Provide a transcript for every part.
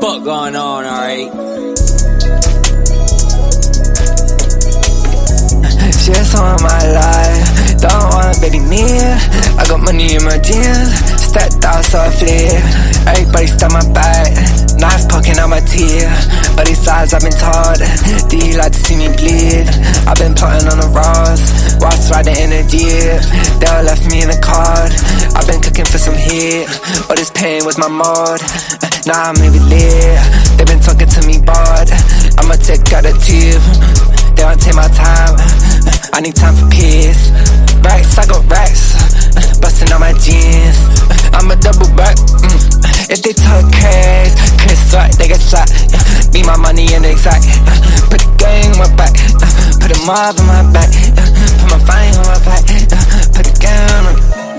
fuck going on, alright? She just on my life, don't want a baby meal. I got money in my jeans, stepped out so I flip. Everybody stop my back, knives poking out my teeth. All these lies I've been taught, do you like to see me bleed? I've been plotting on the roads, whilst riding in a Jeep. They all left me in a card, I've been cooking for some heat. All this pain was my mode, now I'm maybe lit. They been talking to me bored, I'ma take out the tube. They don't take my time, I need time for peace. Racks, I got racks, busting on my jeans. I'm a double back, if they talk crazy, Chris White, they get slapped. Need my money in the exact, put the gang on my back, put a mob on my back, put my fine on my back, put the gang on my back.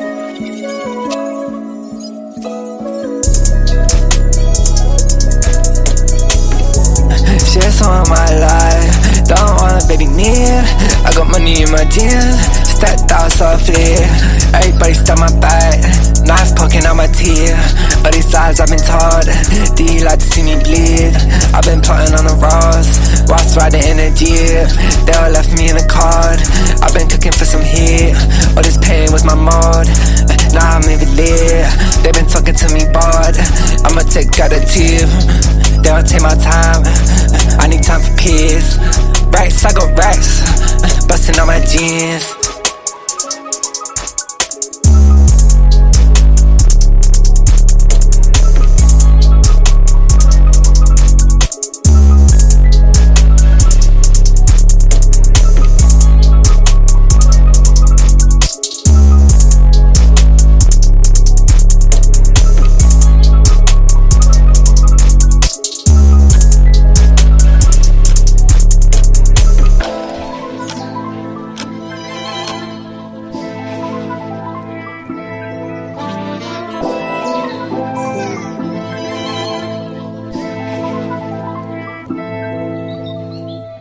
She just on my life, don't want a baby meal. I got money in my jeans, stepped out so I flip. Everybody stop my back, knives poking out my teeth. All these lies I've been taught, do you like to see me bleed? I've been plotting on the roads, whilst riding in a Jeep. They all left me in a card, I've been cooking for some heat. All this pain was my mode, now I'm maybe lit. They been talking to me bored, I'ma take out the tube. They don't take my time, I need time for peace. Racks, I got racks, busting on my jeans.